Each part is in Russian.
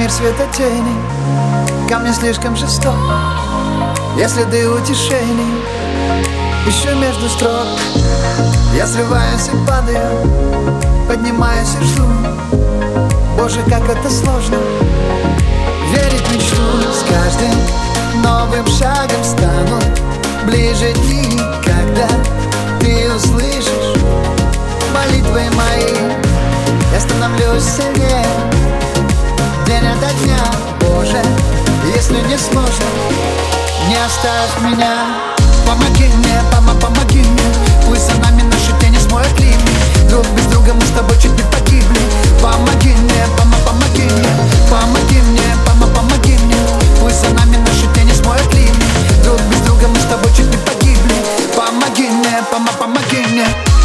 мир света тени, ко мне слишком жесток. Я следы утешений ищу между строк. Я срываюсь и падаю, поднимаюсь и жду. Боже, как это сложно верить в мечту. С каждым новым шагом стану ближе дни, когда ты услышишь молитвы мои. Я становлюсь сильнее день ото дня. Боже, если не сложно, не оставь меня. Помоги мне, помоги мне. Пусть за нами наши тени смоют ливни. Друг без друга мы с тобой чуть не погибли. Помоги мне, помоги мне. Помоги мне, помоги мне. Пусть за нами наши тени смоют ливни. Друг без друга мы с тобой чуть не погибли. Помоги мне, помоги мне.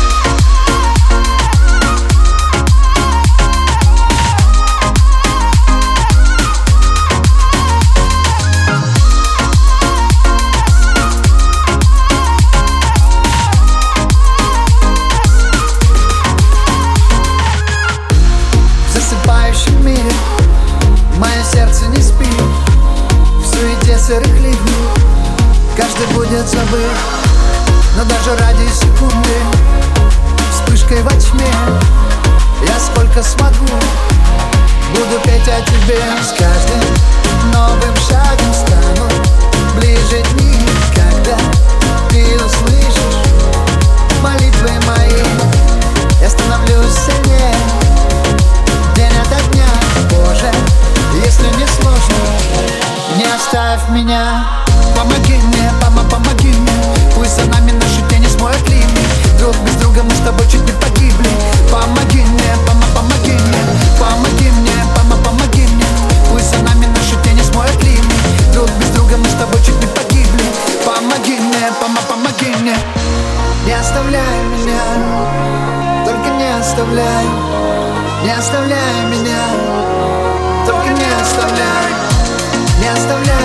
В засыпающем мире мое сердце не спит. В суете сырых ливней каждый будет забыт. Но даже ради секунды вспышкой во тьме я сколько смогу буду петь о тебе. С каждым новым шагом стану ближе дни, когда ты услышишь молитвы мои. Я становлюсь сильнее день ото дня. Боже, если не сложно, не оставь меня. Помоги мне, помоги мне. Пусть за нами наши тени смоют ливни. Друг без друга мы с тобой чуть не погибли. Помоги мне, помоги мне. Помоги мне, помоги мне. Пусть за нами наши тени смоют ливни. Друг без друга мы с тобой чуть не погибли. Помоги мне, помоги мне. Не оставляй меня, только не оставляй. Не оставляй меня, только не оставляй. Не оставляй